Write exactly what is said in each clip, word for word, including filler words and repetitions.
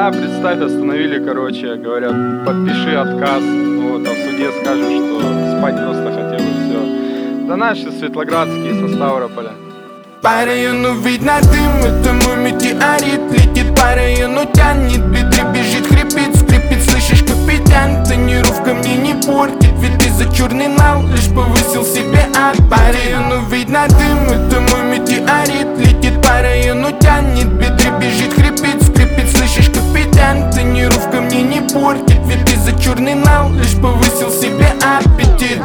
меня, представь, остановили, короче, говорят, подпиши отказ. Вот, а в суде скажешь, что спать просто хотел и все. Да наши светлоградские со Ставрополя. По району видно дым, это мой метеорит. Летит по району, тянет, бедре бежит, хрипит, скрипит. Слышишь, капитан, тонировка мне не портит. Ведь ты за черный нал лишь повысил себе ад. По району видно дым, это мой метеорит. Летит по району, тянет, бедре бежит, хрипит, скрипит. Слышишь, капитан, тонировка мне не портит. Ведь ты за черный нал лишь повысил себе аппетит.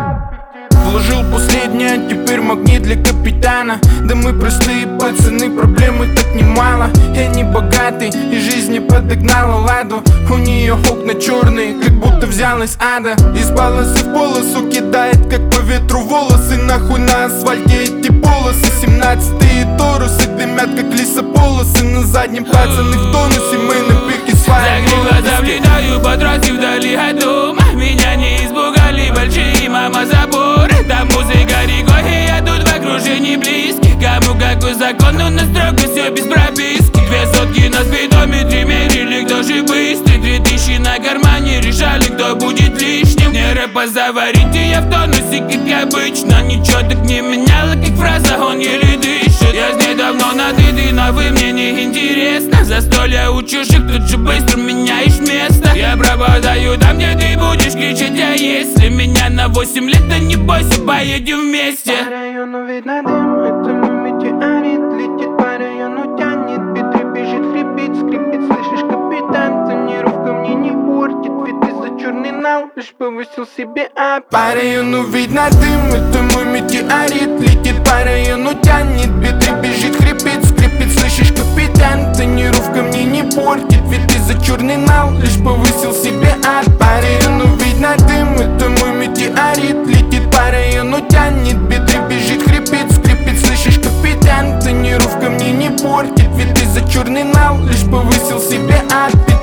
Вложил последнее, теперь магнит для капитана. Да мы простые пацаны, проблемы так немало. Я не богатый, и жизнь не подогнала ладу. У нее окна черные, как будто взялась ада. Из полосы в полосу кидает, как по ветру волосы. Нахуй на асфальте эти полосы. Семнадцатые торусы дымят, как лесополосы. На заднем пацаны в тонусе, мы на пике своей молодости. За влетаю по трассе вдали от дома. Меня не испугали большие мама заборы. Там музыка рекой, и я тут в окружении близких. Кому какой закон, но на строго все без прописки. Две сотки на спидометре мерили, кто же быстрый. Три тысячи на кармане, решали, кто будет лишним. Мне рэпа заварите, я в тонусе, как обычно. Ничего так не меняло, как фраза, он еле дышит. Я с ней давно на ты, ты, но вы мне не интересно. Застолья у чужих, тут же быстро меняешь место. Я пропадаю там, где ты будешь кричать, а если меня на восемь лет, то не бойся, поедем вместе. По району видно дым, это мой метеорит. Летит по району, тянет, бедре бежит, хрипит, скрипит. Слышишь, капитан, тонировка мне не портит. Ведь ты за черный нал лишь повысил себе аппетит. По району видно дым, это мой метеорит. Летит по району, тянет, бедре бежит, хрипит, скрипит. Слышишь, капитан, тонировка мне не портит. Ведь ты за черный нал лишь повысил себе аппетит. По району видно дым, это мой метеорит. Летит по району, тянет, бедре бежит, хрипит, скрипит. Слышишь, капитан, тонировка мне не портит. Ведь ты за черный нал лишь повысил себе аппетит.